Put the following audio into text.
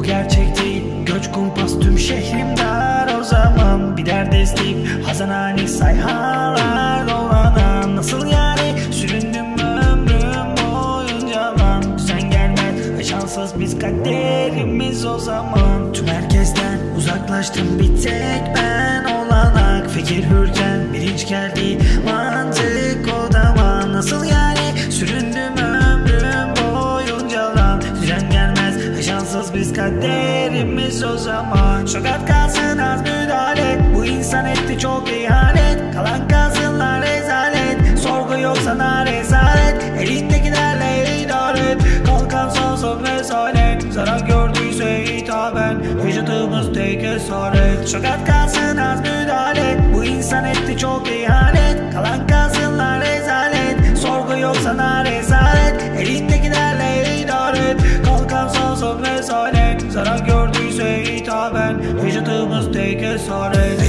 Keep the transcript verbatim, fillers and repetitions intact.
bu gerçek değil. Göç kumpas tüm şehrim dar o zaman. Bir derdest deyip hazanani sayhalar dolanan. Nasıl yani süründüm ömrüm boyunca lan. Düzen gelmez şanssız biz kaderimiz o zaman. Tüm herkesten uzaklaştım bir tek ben olanak. Fikir hürken bilinç geldi mantık odama. Nasıl yani süründüm ömrüm boyunca lan. Düzen gelmez şanssız biz kaderimiz o zaman. Şokat kalsın az müdahale, bu insan etti çok ihanet. Kalan kalsınlar rezalet, sorgu yok sana rezalet. Elindekilerle idare et, kalkan sonsuz mesalet. Zarar gördüyse hitaben vücudumuz tek esaret. Şokat kalsın az müdahale, bu insan etti çok ihanet. Kalan kalsınlar rezalet, sorgu yok sana rezalet. Elindekilerle idare et, kalkan sonsuz mesalet. Zarar gördüyse hitaben vücudumuz tek esaret.